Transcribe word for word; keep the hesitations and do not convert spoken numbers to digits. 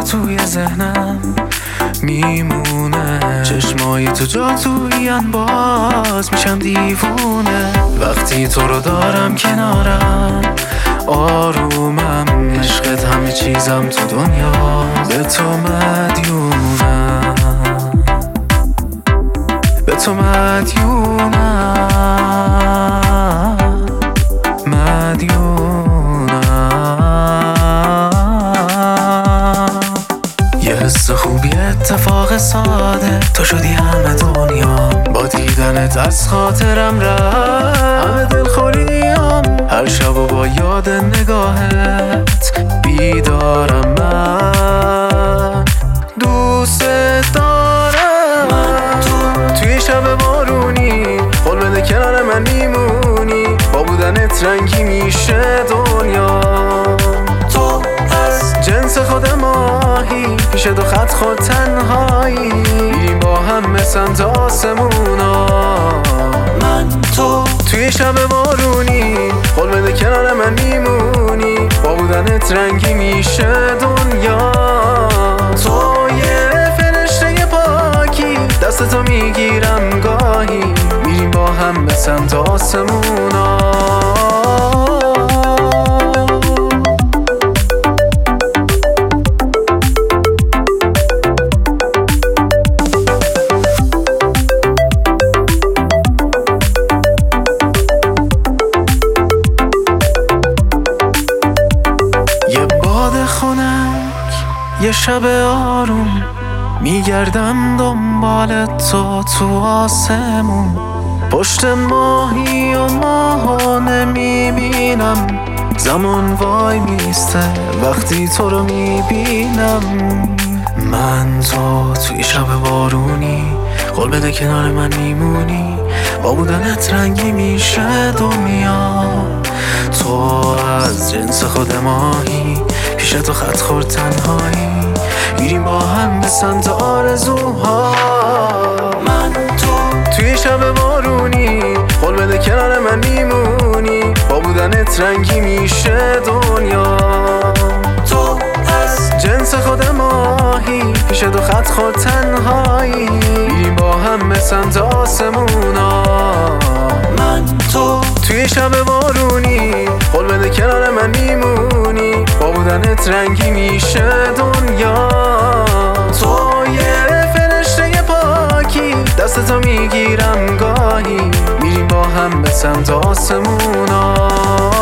توی ذهنم میمونه، چشمای تو جا توین باز میشم دیوونه. وقتی تو رو دارم کنارم آرومم، عشقت همه چیزم تو دنیا، به تو مدیونم، به تو مدیونم، مدیونم. یه حس خوبی اتفاق ساده، تو شدی همه دنیا، با دیدنت از خاطرم رفت همه دلخوریام. هر شب و با یاد نگاهت بیدارم، من دوست دارم. من تو توی شب بارونی قول بده کنار من میمونی، با بودنت رنگی میشه دنیا. تو از جنس خود ماهی، پیش دو خط خود تنهایی، میریم با هم مثل تا آسمونا. من تو توی شب بارونی قول بده کنار من میمونی، با بودنت رنگی میشه دنیا. تو یه فرشته پاکی، دستتو میگیرم گاهی، میریم با هم به سمت آسمونا. یه شب آروم میگردم دنبال تو تو آسمون، پشت ماهی و ماهو نمیبینم، زمان وای میسته وقتی تو رو میبینم. من تو توی شب بارونی قول بده کنار من میمونی، با بودنت رنگی میشه دنیا. تو از جنس خود ماهی، پیش تو خط خورد تنهایی، میریم با هم به سمت آرزوها. من تو توی شب بارونی قول بده کنار من میمونی، با بودنت رنگی میشه دنیا. تو از جنس خود ماهی، پیش دو خط خورد تنهایی، میریم با هم به سمت آسمونا. من تو توی شب بارونی قول بده کنار من میمونی، با بودنت رنگی میشه دنیا. تو یه فرشته پاکی، دستتو میگیرم گاهی، میریم با هم به سمت آسمونا.